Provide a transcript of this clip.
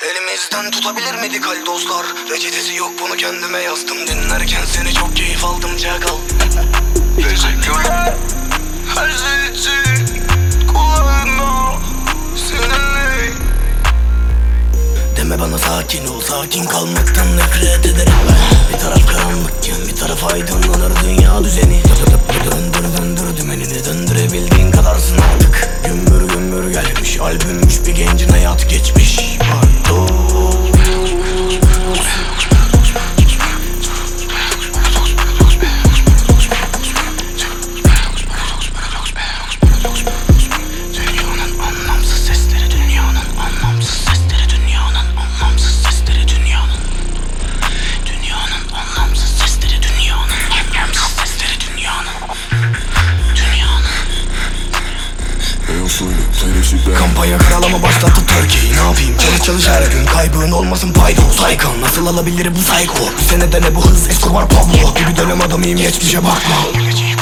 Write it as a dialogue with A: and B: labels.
A: Elimizden tutabilir medikal dozlar. Reçetesi yok, bunu kendime yazdım. Dinlerken seni çok keyif aldım çakal. Teşekkürler her şey için. Kulağına seninle. Deme bana sakin ol, sakin kalmaktan nefret ederim ben. Bir taraf karanlıkken bir taraf aydınlanır dünya düzeni. Döndür döndür dümenini, döndürebildiğin kadarsın artık. Gümbür gümbür gelmiş, albümmüş bir gencin hayat geçmiş. Pardon. Kampanya karalama başlattı Türkiye. Ne yapayım, çalış her gün. Kaybın olmasın paydos. Saykın nasıl alabilir bu psycho? Bu senede ne bu hız, Escobar Pablo gibi dönem adamıyım, geçmişe bakma.